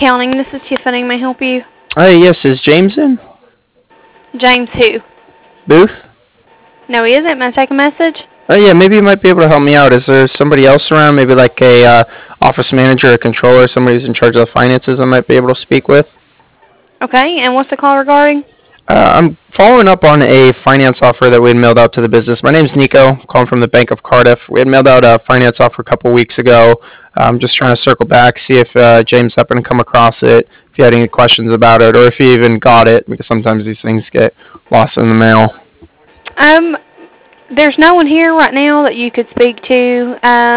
Accounting. This is Tiffany. May I help you? Yes, is James in? James who? Booth? No, he isn't. May I take a message? Yeah, maybe you might be able to help me out. Is there somebody else around, maybe like a office manager, a controller, somebody who's in charge of the finances I might be able to speak with? Okay, and what's the call regarding? I'm following up on a finance offer that we had mailed out to the business. My name's Nico, calling from the Bank of Cardiff. We had mailed out a finance offer a couple weeks ago. I'm just trying to circle back, see if James happened to come across it, if you had any questions about it, or if you even got it, because sometimes these things get lost in the mail. Um, there's no one here right now that you could speak to.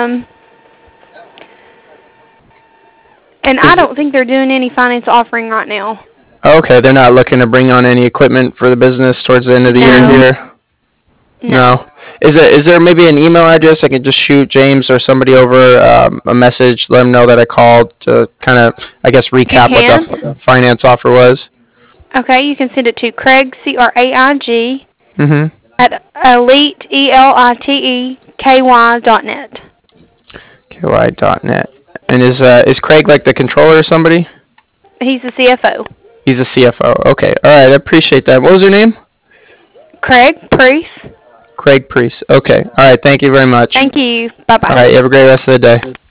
And I Is don't think they're doing any finance offering right now. Okay, they're not looking to bring on any equipment for the business towards the end of the year No, here? no. No. Is there maybe an email address I could just shoot James or somebody over a message, let them know that I called to kind of, I guess, You recap what the can. finance offer was? Okay, you can send it to Craig, Craig, Mm-hmm. at elite, elitekyky.net. KY.net. And is Craig like the controller or somebody? He's the CFO. He's a CFO. Okay. All right. I appreciate that. What was your name? Craig Priest. Craig Priest. Okay. All right. Thank you very much. Thank you. All Bye-bye. right. You have a great rest of the day.